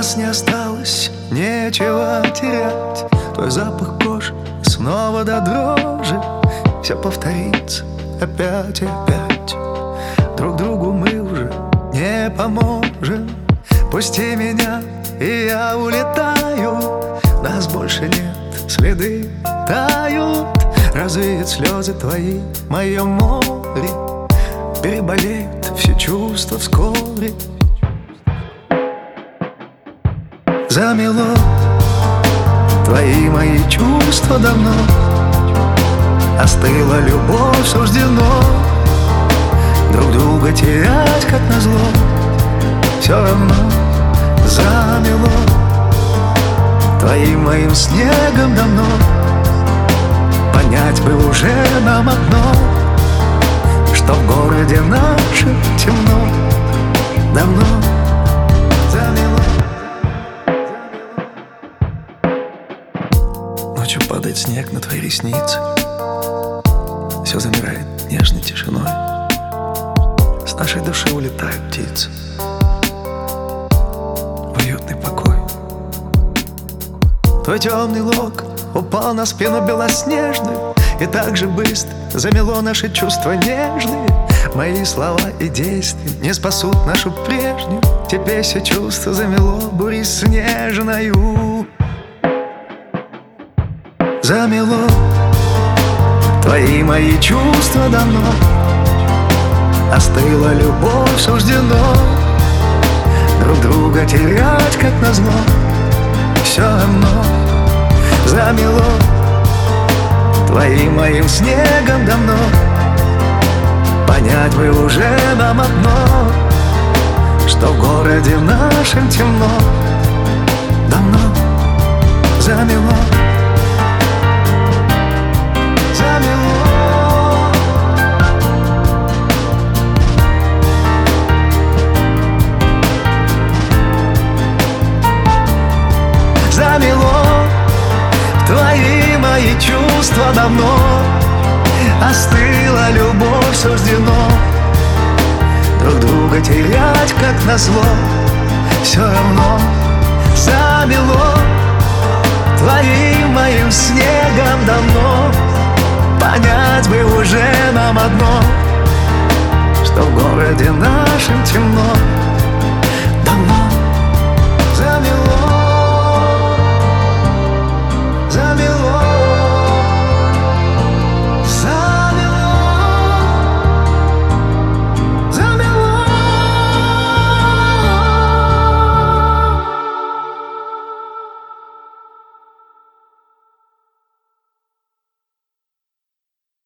нас не осталось нечего терять. Твой запах кожи снова до дрожи. Все повторится опять и опять. Друг другу мы уже не поможем. Пусти меня, и я улетаю. Нас больше нет, следы тают. Развеют слезы твои в моем море. Переболеют все чувства вскоре. Замело твои мои чувства давно. Остыла любовь, суждено друг друга терять, как назло. Все равно замело твоим моим снегом давно. Понять бы уже нам одно, что в городе нашем темно. Давно замело. Ночью падает снег на твои ресницы. Все замирает нежной тишиной. С нашей души улетают птицы в уютный покой. Твой темный лок упал на спину белоснежную, и так же быстро замело наши чувства нежные. Мои слова и действия не спасут нашу прежнюю. Теперь все чувства замело бурей снежною. Замело твои мои чувства давно. Остыла любовь, суждено друг друга терять, как назло. Все равно замело твоим моим снегом давно. Понять бы уже нам одно, что в городе нашем темно. Давно замело. Замело твои мои чувства давно. Остыла любовь, суждено друг друга терять, как назло. Все равно замело твоим моим снегом давно. Понять бы уже нам одно, что в городе нашем темно.